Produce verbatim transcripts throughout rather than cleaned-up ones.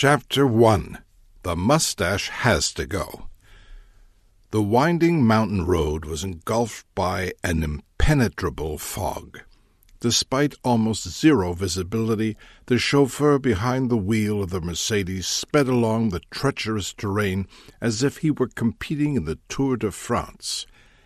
Chapter one. The Mustache Has to Go. The winding mountain road was engulfed by an impenetrable fog. Despite almost zero visibility, the chauffeur behind the wheel of the Mercedes sped along the treacherous terrain as if he were competing in the Tour de France.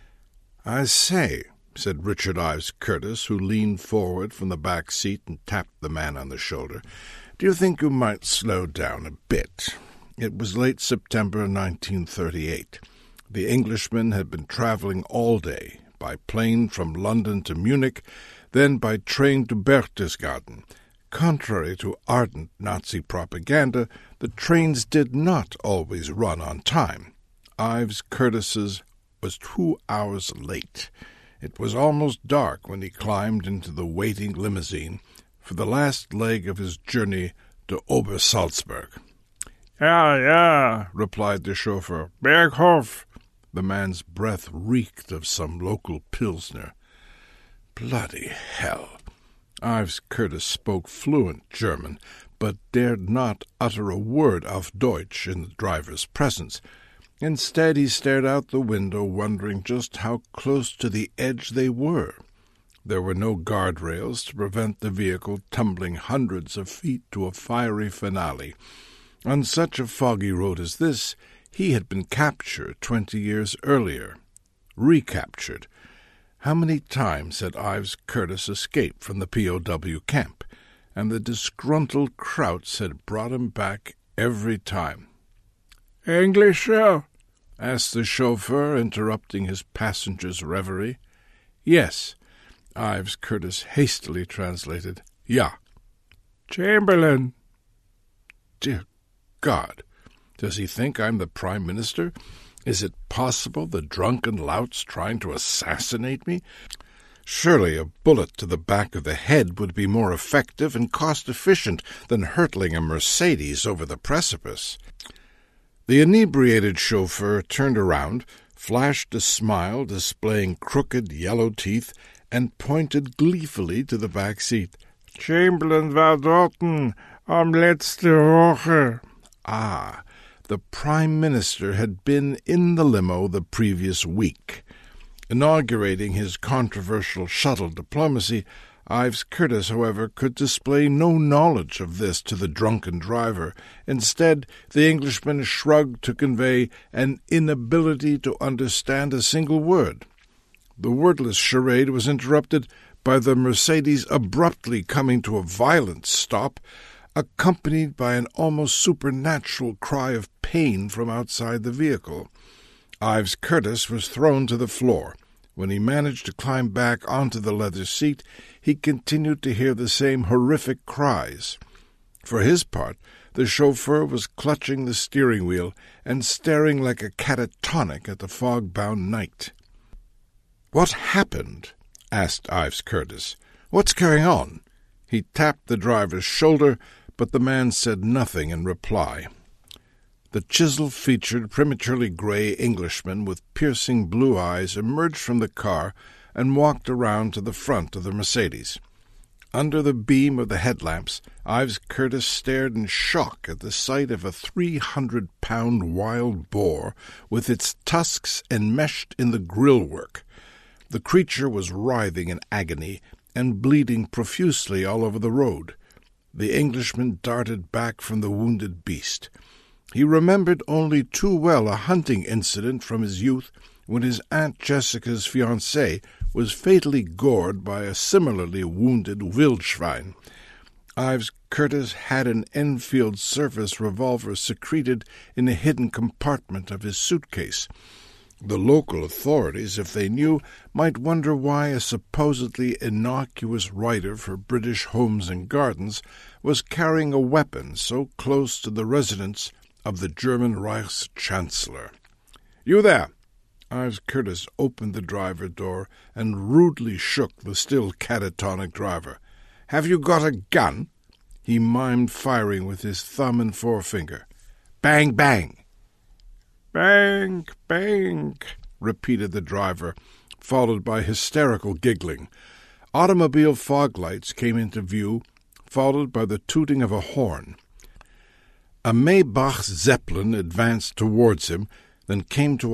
"I say," said Richard Ives Curtis, who leaned forward from the back seat and tapped the man on the shoulder, "do you think you might slow down a bit?" It was late September nineteen thirty-eight. The Englishman had been traveling all day, by plane from London to Munich, then by train to Berchtesgaden. Contrary to ardent Nazi propaganda, the trains did not always run on time. Ives Curtis's was two hours late. It was almost dark when he climbed into the waiting limousine for the last leg of his journey to Obersalzberg. "Yeah, yeah," replied the chauffeur. "Berghof." The man's breath reeked of some local pilsner. Bloody hell! Ives Curtis spoke fluent German, but dared not utter a word auf Deutsch in the driver's presence. Instead, he stared out the window, wondering just how close to the edge they were. There were no guardrails to prevent the vehicle tumbling hundreds of feet to a fiery finale. On such a foggy road as this, he had been captured twenty years earlier. Recaptured. How many times had Ives Curtis escaped from the P O W camp, and the disgruntled Krauts had brought him back every time. "English, sir?" asked the chauffeur, interrupting his passenger's reverie. "Yes," Ives Curtis hastily translated. "Ja." "Chamberlain." "Dear God, does he think I'm the Prime Minister? Is it possible the drunken lout's trying to assassinate me? Surely a bullet to the back of the head would be more effective and cost-efficient than hurtling a Mercedes over the precipice." The inebriated chauffeur turned around, flashed a smile displaying crooked yellow teeth, and pointed gleefully to the back seat. "Chamberlain war dorten am letzte Woche." Ah, the Prime Minister had been in the limo the previous week. Inaugurating his controversial shuttle diplomacy, Ives Curtis, however, could display no knowledge of this to the drunken driver. Instead, the Englishman shrugged to convey an inability to understand a single word. The wordless charade was interrupted by the Mercedes abruptly coming to a violent stop, accompanied by an almost supernatural cry of pain from outside the vehicle. Ives Curtis was thrown to the floor. When he managed to climb back onto the leather seat, he continued to hear the same horrific cries. For his part, the chauffeur was clutching the steering wheel and staring like a catatonic at the fog-bound night. "What happened?" asked Ives Curtis. "What's going on?" He tapped the driver's shoulder, but the man said nothing in reply. The chisel-featured, prematurely gray Englishman with piercing blue eyes emerged from the car and walked around to the front of the Mercedes. Under the beam of the headlamps, Ives Curtis stared in shock at the sight of a three hundred pound wild boar with its tusks enmeshed in the grillwork. The creature was writhing in agony and bleeding profusely all over the road. The Englishman darted back from the wounded beast. He remembered only too well a hunting incident from his youth when his Aunt Jessica's fiancé was fatally gored by a similarly wounded wildschwein. Ives Curtis had an Enfield Service revolver secreted in a hidden compartment of his suitcase. The local authorities, if they knew, might wonder why a supposedly innocuous writer for British Homes and Gardens was carrying a weapon so close to the residence of the German Reichschancellor. "You there!" Ives Curtis opened the driver door and rudely shook the still catatonic driver. "Have you got a gun?" He mimed firing with his thumb and forefinger. "Bang, bang!" "Bang, bang," repeated the driver, followed by hysterical giggling. Automobile fog lights came into view, followed by the tooting of a horn. A Maybach Zeppelin advanced towards him, then came to